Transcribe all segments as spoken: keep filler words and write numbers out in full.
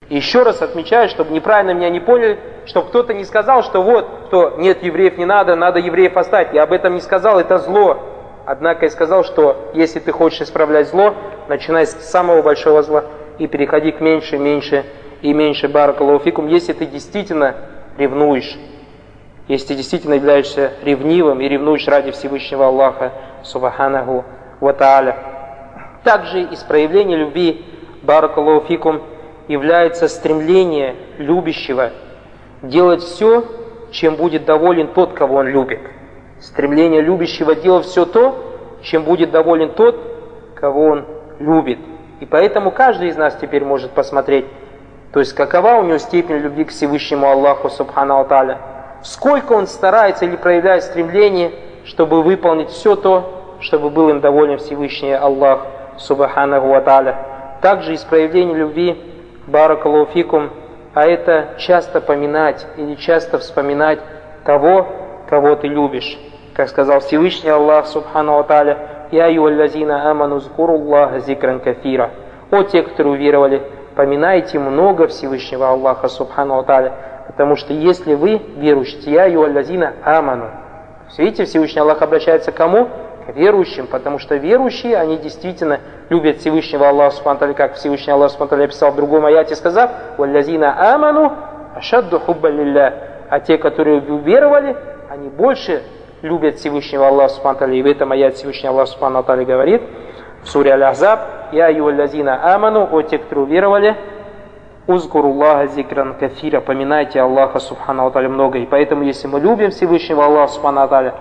И еще раз отмечаю, чтобы неправильно меня не поняли, чтобы кто-то не сказал, что вот, что нет, евреев не надо, надо евреев оставить. Я об этом не сказал, это зло. Однако я сказал, что если ты хочешь исправлять зло, начинай с самого большого зла и переходи к меньше, меньше и меньше. Баракаллаху фикум. Если ты действительно ревнуешь, если ты действительно являешься ревнивым и ревнуешь ради Всевышнего Аллаха, субханаху ва тааля. Также из проявления любви, баракаллаху фикум, является стремление любящего делать все, чем будет доволен тот, кого он любит. Стремление любящего делать все то, чем будет доволен тот, кого он любит. И поэтому каждый из нас теперь может посмотреть, то есть какова у него степень любви к Всевышнему Аллаху субхану тааля, сколько он старается или проявляет стремление, чтобы выполнить все то, чтобы был им доволен Всевышний Аллах субхану тааля. Также из проявления любви, баракаллаху фикум, а это часто поминать или часто вспоминать того, кого ты любишь. Как сказал Всевышний Аллах субхану тааля: «Я юаллазина аману зкуруллаха зикран кафира». О те, которые уверовали, поминайте много Всевышнего Аллаха субхану тааля, потому что если вы верующие, я юаллазина аману. Видите, Всевышний Аллах обращается к кому? К верующим, потому что верующие, они действительно любят Всевышнего Аллаха субхану тааля, как Всевышний Аллах субхану тааля описал в другом аяте, сказав: «Валлазина аману ашадду хубба лилля». А те, которые уверовали, они больше любят Всевышнего Аллаха субхану тааля. И в этом аяте Всевышний Аллах субхану тааля говорит в суре Аль-Ахзаб: «Я юаллазина аману», о те, которые уверовали, «Узкуруллаха зикран кафира», поминайте Аллаха субхану тааля много. И поэтому, если мы любим Всевышнего Аллаха субхану тааля,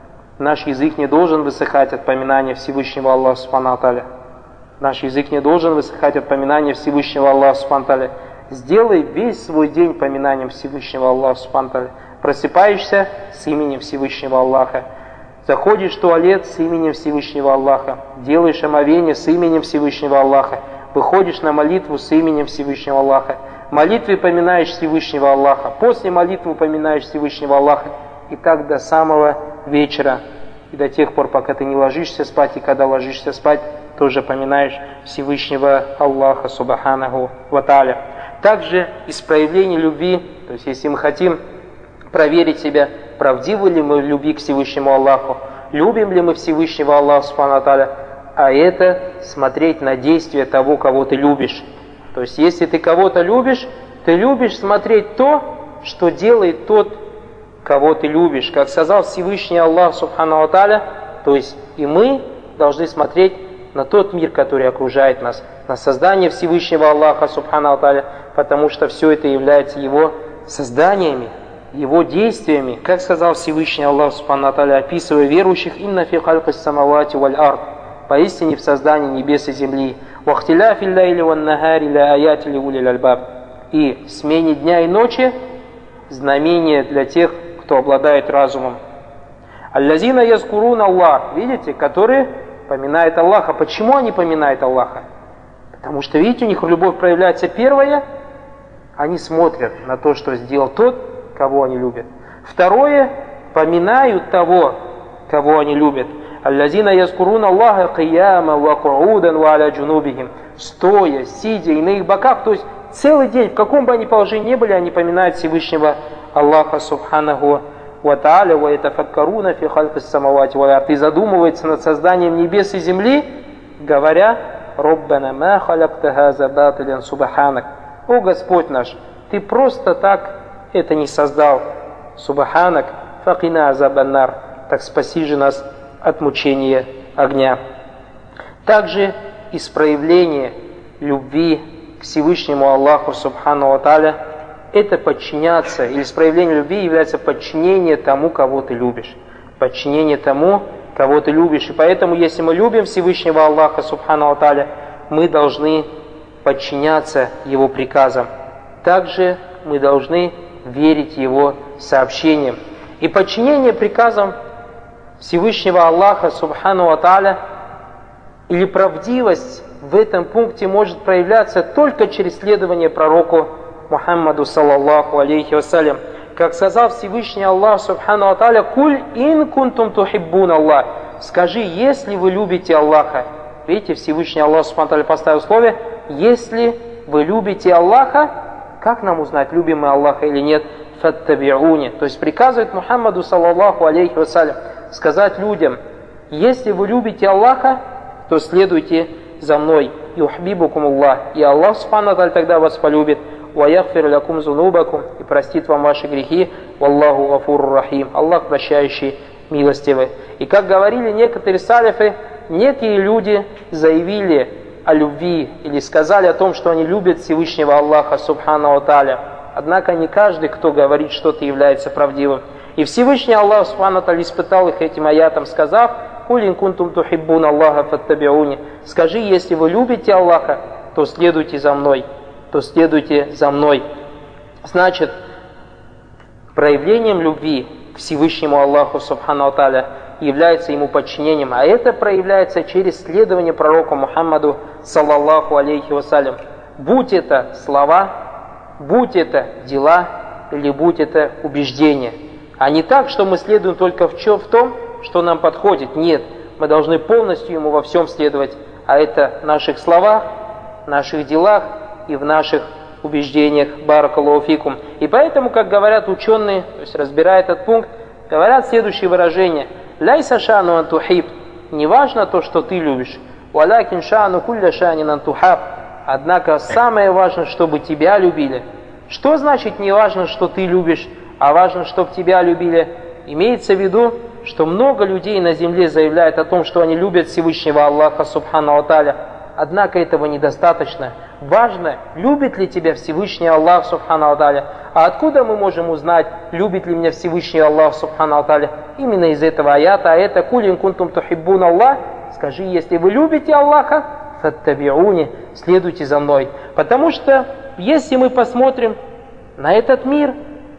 наш язык не должен высыхать от поминания Всевышнего Аллаха субхану тааля. Наш язык не должен высыхать от поминания Всевышнего Аллаха субхану тааля. Сделай весь свой день поминанием Всевышнего Аллаха субхану тааля. Просыпаешься с именем Всевышнего Аллаха. Заходишь в туалет с именем Всевышнего Аллаха. Делаешь омовение с именем Всевышнего Аллаха. Выходишь на молитву с именем Всевышнего Аллаха. В молитве поминаешь Всевышнего Аллаха. После молитвы поминаешь Всевышнего Аллаха. И так до самого вечера. И до тех пор, пока ты не ложишься спать. И когда ложишься спать, тоже поминаешь Всевышнего Аллаха субханаху ва тааля. Также из проявления любви, то есть если мы хотим проверить себя, правдивы ли мы в любви к Всевышнему Аллаху, любим ли мы Всевышнего Аллаха субхану тааля, а это смотреть на действия того, кого ты любишь. То есть если ты кого-то любишь, ты любишь смотреть то, что делает тот, кого ты любишь. Как сказал Всевышний Аллах субхану тааля, то есть и мы должны смотреть на тот мир, который окружает нас, на создание Всевышнего Аллаха субхану тааля, потому что все это является Его созданиями, Его действиями. Как сказал Всевышний Аллах субхану тааля, описывая верующих: «Инна фи халькис самавати валь ард», поистине в создании небес и земли, «Вахтиляфи лайли ван нагари ля аяти ли улил альбаб», и в смене дня и ночи знамение для тех, кто обладает разумом. «Аллазина язкурун Аллах», видите, которые поминают Аллаха. Почему они поминают Аллаха? Потому что, видите, у них любовь проявляется первое, они смотрят на то, что сделал тот, кого они любят. Второе, поминают того, кого они любят. «Аллазина язкурун Аллаха кияма ва куудан ва аля джунубихим», стоя, сидя и на их боках, то есть целый день, в каком бы они положении ни были, они поминают Всевышнего Аллаха субханаху ва тааля, ва ятафаккаруна фи халькис самавати валь ард, и задумывается над созданием небес и земли, говоря: «Роббана ма халякта газа батилян субханак». О Господь наш, Ты просто так это не создал. Субханак, факина азабаннар, так спаси же нас от мучения огня. Также из проявления любви к Всевышнему Аллаху субхану ва тааля это подчиняться, или из проявления любви является подчинение тому, кого ты любишь. Подчинение тому, кого ты любишь. И поэтому, если мы любим Всевышнего Аллаха субхану ва тааля, мы должны подчиняться Его приказам. Также мы должны верить Его сообщениям. И подчинение приказам Всевышнего Аллаха субхану ва тааля, или правдивость в этом пункте может проявляться только через следование пророку Мухаммаду саллаллаху алейхи вассалям. Как сказал Всевышний Аллах субхану ва тааля: «Куль ин кунтум тухиббун Аллах», скажи, если вы любите Аллаха. Видите, Всевышний Аллах субхану ва тааля поставил условие: если вы любите Аллаха, как нам узнать, любим мы Аллаха или нет? Фаттабиуни. То есть приказывает Мухаммаду саллаллаху алейхи вассалям сказать людям: если вы любите Аллаха, то следуйте за мной. Юхбибукум Аллах. И Аллах субхану ва тааля тогда вас полюбит. Ва яхфир лякум зунубакум. И простит вам ваши грехи. Валлаху гафур рахим. Аллах прощающий, милостивый. И как говорили некоторые салифы, некие люди заявили о любви или сказали о том, что они любят Всевышнего Аллаха субхану ва тааля. Однако не каждый, кто говорит что-то, является правдивым. И Всевышний Аллах субхану ва тааля испытал их этим аятом, сказав: «Кулин кунтум тухиббун Аллаха фаттабиуни». Скажи, если вы любите Аллаха, то следуйте за мной, то следуйте за мной. Значит, проявлением любви к Всевышнему Аллаху субхану ва тааля является ему подчинением, а это проявляется через следование пророку Мухаммаду саллаллаху алейхи вассалям. Будь это слова, будь это дела, или будь это убеждение. А не так, что мы следуем только в, чё, в том, что нам подходит. Нет, мы должны полностью ему во всем следовать. А это в наших словах, в наших делах и в наших убеждениях. Баракаллаху фикум. И поэтому, как говорят ученые, то есть разбирая этот пункт, говорят следующее выражение: «Ляйса шану антухиб». Не важно то, что ты любишь. «Валякин шану кулля шанин антухаб». Однако самое важное, чтобы тебя любили. Что значит не важно, что ты любишь, а важно, чтобы тебя любили? Имеется в виду, что много людей на земле заявляют о том, что они любят Всевышнего Аллаха субхану ва тааля. Однако этого недостаточно. Важно, любит ли тебя Всевышний Аллах субхану ва тааля. А откуда мы можем узнать, любит ли меня Всевышний Аллах субхану ва тааля? Именно из этого аята. А это «Кулин кунтум тухиббун Аллах». Скажи, если вы любите Аллаха, фаттабиуни, следуйте за мной. Потому что, если мы посмотрим на этот мир,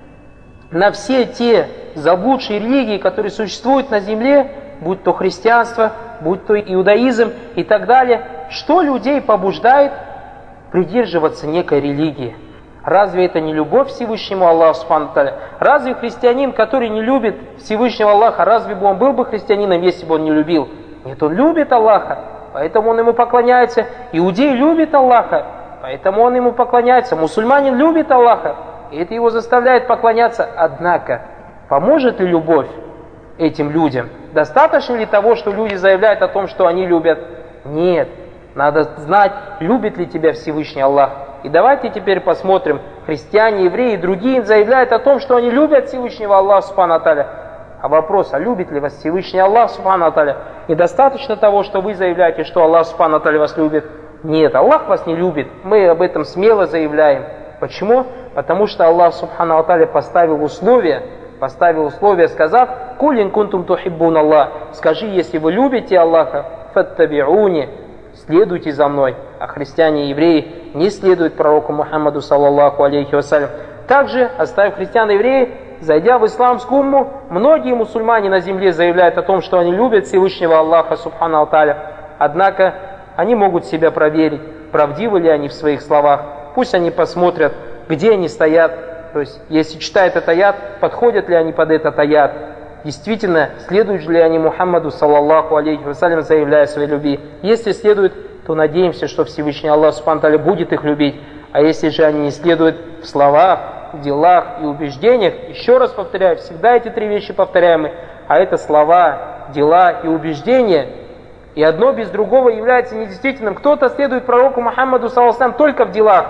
на все те заблудшие религии, которые существуют на земле, будь то христианство, будь то иудаизм и так далее, что людей побуждает придерживаться некой религии? Разве это не любовь к Всевышнему Аллаху субхану ва тааля? Разве христианин, который не любит Всевышнего Аллаха, разве бы он был бы христианином, если бы он не любил? Нет, он любит Аллаха, поэтому он ему поклоняется. Иудей любит Аллаха, поэтому он ему поклоняется. Мусульманин любит Аллаха, и это его заставляет поклоняться. Однако, поможет ли любовь этим людям? Достаточно ли того, что люди заявляют о том, что они любят? Нет. Надо знать, любит ли тебя Всевышний Аллах. И давайте теперь посмотрим. Христиане, евреи и другие заявляют о том, что они любят Всевышнего Аллаха субхану ва тааля. А вопрос, а любит ли вас Всевышний Аллах субхану ва тааля? Недостаточно того, что вы заявляете, что Аллах субхану ва тааля вас любит. Нет, Аллах вас не любит. Мы об этом смело заявляем. Почему? Потому что Аллах субхану ва тааля поставил условия, поставил условия, сказав: «Кулин кунтум тухиббун Аллах». Скажи, если вы любите Аллаха, фаттабиуни, следуйте за мной. А христиане и евреи не следуют пророку Мухаммаду саллаллаху алейхи вассалям. Также, оставив христиан и евреев, зайдя в исламскую умму, многие мусульмане на земле заявляют о том, что они любят Всевышнего Аллаха субхану ва тааля. Однако они могут себя проверить, правдивы ли они в своих словах. Пусть они посмотрят, где они стоят. То есть, если читают этот аят, подходят ли они под этот аят. Действительно, следуют ли они Мухаммаду саллаллаху алейхи вассалям, заявляя своей любви. Если следуют, то надеемся, что Всевышний Аллах субхану ва тааля будет их любить. А если же они не следуют в словах, в делах и убеждениях, еще раз повторяю, всегда эти три вещи повторяемы, а это слова, дела и убеждения, и одно без другого является недействительным. Кто-то следует пророку Мухаммаду саллаллаху алейхи вассалям только в делах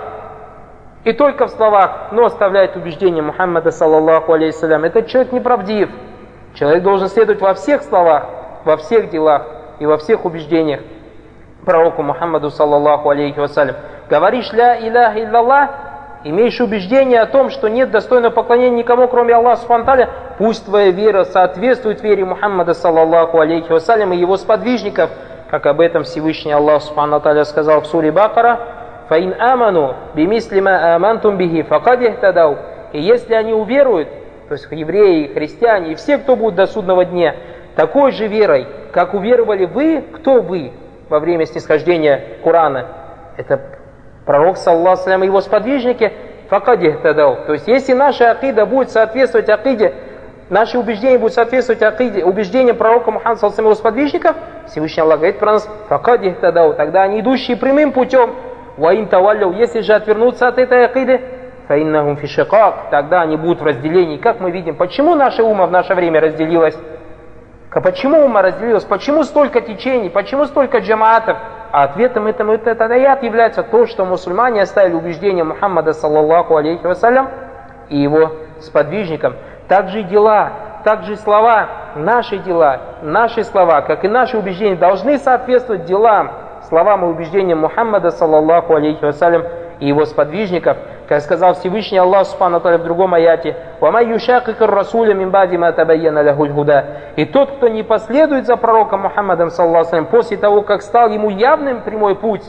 и только в словах, но оставляет убеждения Мухаммада саллаллаху алейхи вассалям. Этот человек неправдив. Человек должен следовать во всех словах, во всех делах и во всех убеждениях пророку Мухаммаду саллаллаху алейхи вассалям. Говоришь ля иляха илляллах, имеешь убеждение о том, что нет достойного поклонения никому, кроме Аллаха субхану ва тааля, пусть твоя вера соответствует вере Мухаммада саллаллаху алейхи вассалям и его сподвижников, как об этом Всевышний Аллах субхану ва тааля сказал в суре Бакара: «Фаин аману бимисли ма амантум бихи факад ихтадау». И если они уверуют, то есть евреи, христиане и все, кто будет до судного дня, такой же верой, как уверовали вы, кто вы во время снисхождения Корана? Это пророк саллаллаху алейхи ва саллям и его сподвижники, факад ихтадау. То есть если наша акида будет соответствовать акиде, наши убеждения будут соответствовать акиде, убеждениям пророка Мухаммада саллаллаху алейхи ва саллям и его сподвижников, Всевышний Аллах говорит про нас: факад ихтадау. Тогда они, идущие прямым путем, Ва ин тавалляу, если же отвернуться от этой акиды, фаиннахум фи шикак, тогда они будут в разделении. Как мы видим, почему наша умма в наше время разделилась? Почему умма разделилась? Почему столько течений? Почему столько джамаатов? А ответом этому этот аят является то, что мусульмане оставили убеждение Мухаммада саллаллаху алейхи вассалям и его сподвижникам. Также и дела, также и слова, наши дела, наши слова, как и наши убеждения, должны соответствовать делам, словам и убеждениям Мухаммада саллаллаху алейхи вассалям и его сподвижников. Как сказал Всевышний Аллах субхану ва тааля в другом аяте: «Вама юшакикар расуля мин ба'ди ма табайяна лахуль худа». И тот, кто не последует за пророком Мухаммадом саллаллаху алейхи ва саллям после того, как стал ему явным прямой путь,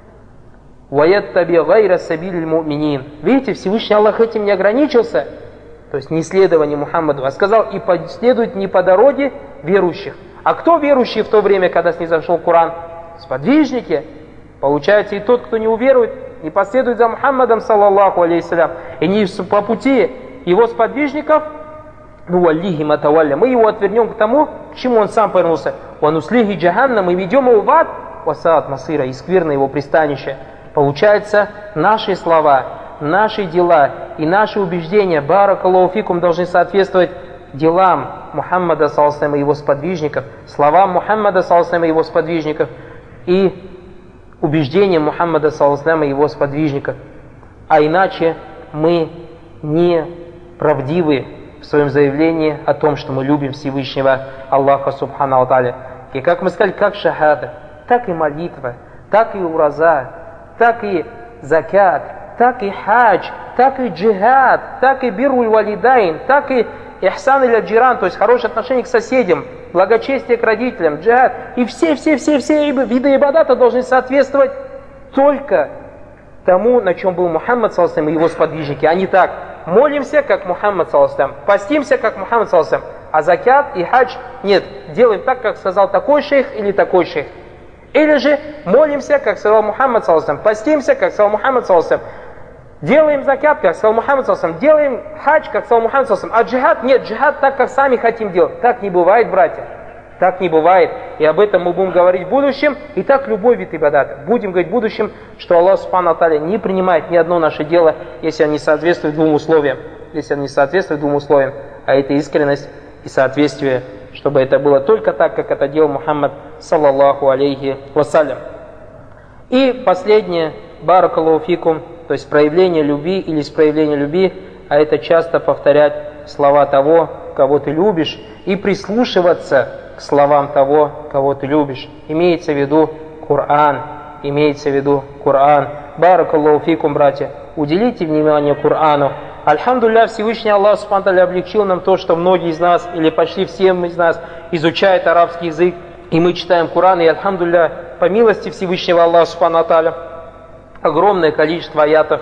«Ваяттаби гайра сабилиль му'минин». Видите, Всевышний Аллах этим не ограничился, то есть не следование Мухаммаду, а сказал: и последует не по дороге верующих. А кто верующие в то время, когда снизошел Коран? Сподвижники. Получается, и тот, кто не уверует, не последует за Мухаммадом саллаллаху алейхи салям, и не по пути его сподвижников, ну аллихи матавалля, мы его отвернем к тому, к чему он сам повернулся. Вануслихи джаханна, мы ведем его в ад, васаат масира, и скверно его пристанище. Получается, наши слова, наши дела и наши убеждения, баракаллаху фикум, должны соответствовать делам Мухаммада саллаллаху алейхи ва саллям и его сподвижников, словам Мухаммада саллаллаху алейхи ва саллям и его сподвижников, и убеждением Мухаммада саллаллаху алейхи ва саллям и его сподвижников. А иначе мы не правдивы в своем заявлении о том, что мы любим Всевышнего Аллаха субхану ва тааля. И как мы сказали, как шахада, так и молитва, так и ураза, так и закят, так и хадж, так и джихад, так и бируль валидайн, так и ихсан иля джиран, то есть хорошее отношение к соседям, благочестие к родителям, джихад. И все-все-все-все виды ибадата должны соответствовать только тому, на чем был Мухаммад саллаллаху алейхи ва саллям и его сподвижники. А не так: молимся, как Мухаммад саллаллаху алейхи ва саллям, постимся, как Мухаммад саллаллаху алейхи ва саллям, а закят и хадж нет, делаем так, как сказал такой шейх или такой шейх. Или же молимся, как сказал Мухаммад саллаллаху алейхи ва саллям, постимся, как сказал Мухаммад саллаллаху алейхи ва саллям, делаем закят, как сказал Мухаммад саллаллаху алейхи ва саллям, делаем хадж, как сказал Мухаммад саллаллаху алейхи ва саллям, а джихад нет, джихад так, как сами хотим делать. Так не бывает, братья. Так не бывает. И об этом мы будем говорить в будущем. И так любой вид ибадата. Будем говорить в будущем, что Аллах субхану ва тааля не принимает ни одно наше дело, если оно не соответствует двум условиям. Если оно не соответствует двум условиям. А это искренность и соответствие, чтобы это было только так, как это делал Мухаммад саллаллаху алейхи вассалям. И последнее, баракаллаху фикум, то есть проявление любви или проявление любви, а это часто повторять слова того, кого ты любишь, и прислушиваться к словам того, кого ты любишь. Имеется в виду Коран, имеется в виду Коран. Баракаллаху фикум, братья, уделите внимание Корану. Альхамдулилля, Всевышний Аллах субхану ва тааля облегчил нам то, что многие из нас, или почти все из нас, изучают арабский язык, и мы читаем Коран, и альхамдулилля, по милости Всевышнего Аллаха субхану ва тааля, огромное количество аятов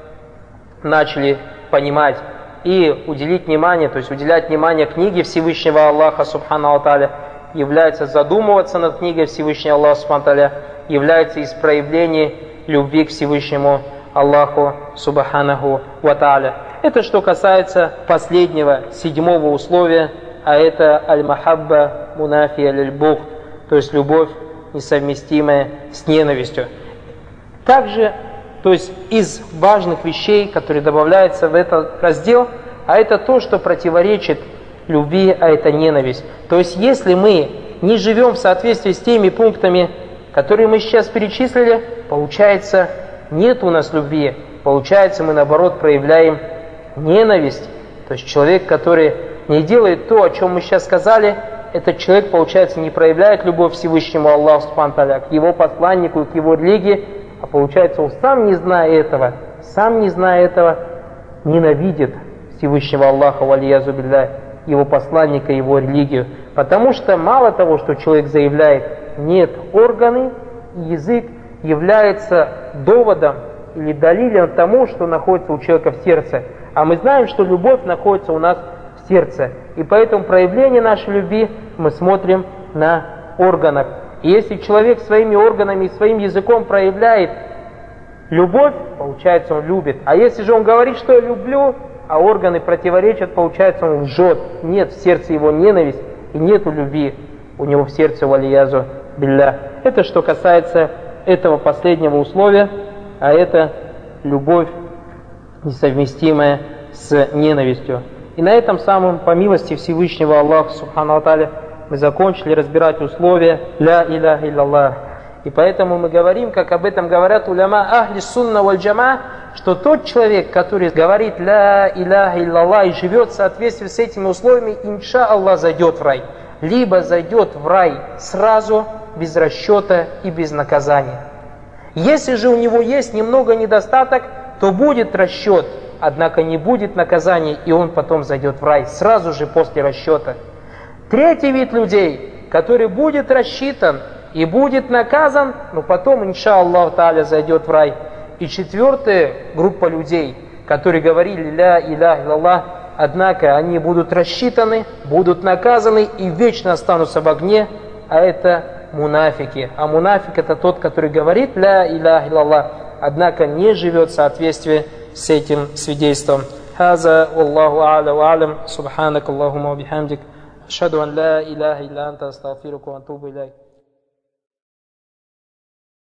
начали понимать и уделить внимание, то есть уделять внимание книге Всевышнего Аллаха субхану ва тааля, является задумываться над книгой Всевышнего Аллаха субхану ва тааля, является из проявлений любви к Всевышнему Аллаху субханаху ва тааля. Это что касается последнего, седьмого условия, а это аль-махабба мунафия лиль-бугд, то есть любовь, несовместимая с ненавистью. Также, то есть из важных вещей, которые добавляются в этот раздел, а это то, что противоречит любви, а это ненависть. То есть если мы не живем в соответствии с теми пунктами, которые мы сейчас перечислили, получается, нет у нас любви, получается, мы наоборот проявляем ненависть. То есть человек, который не делает то, о чем мы сейчас сказали, этот человек, получается, не проявляет любовь Всевышнему Аллаху субхану ва тааля, к его посланнику, к его религии, а получается, он сам не зная этого, сам не зная этого, ненавидит Всевышнего Аллаха, валиязу билля, его посланника, его религию. Потому что мало того, что человек заявляет, нет, органы, язык является доводом или далилем тому, что находится у человека в сердце. А мы знаем, что любовь находится у нас в сердце. И поэтому проявление нашей любви мы смотрим на органах. И если человек своими органами и своим языком проявляет любовь, получается, он любит. А если же он говорит, что я люблю, а органы противоречат, получается, он лжет. Нет в сердце его ненависть и нету любви у него в сердце, валиязу билля. Это что касается этого последнего условия, а это любовь, несовместимая с ненавистью. И на этом самом, по милости Всевышнего Аллаха Субхану ва Тааля, мы закончили разбирать условия «Ля иляха илляллах». И поэтому мы говорим, как об этом говорят уляма ахли сунна валь джама, что тот человек, который говорит «Ля иляха илляллах» и живет в соответствии с этими условиями, инша Аллах, зайдет в рай. Либо зайдет в рай сразу, без расчета и без наказания. Если же у него есть немного недостаток, то будет расчет, однако не будет наказания, и он потом зайдет в рай, сразу же после расчета. Третий вид людей, который будет рассчитан и будет наказан, но потом, инша Аллах Тааля, зайдет в рай. И четвертая группа людей, которые говорили «Ля иляха илляллах», однако они будут рассчитаны, будут наказаны и вечно останутся в огне, а это мунафики. А мунафик — это тот, который говорит «Ля иляха илляллах», однако не живет в соответствии с этим свидетельством. Хаза Аллаху а'ля ва а'лам. Субханак Аллахумма ва бихамдик. Ашхаду ан ла иляха илля анта астагфирука ва атубу иляйк.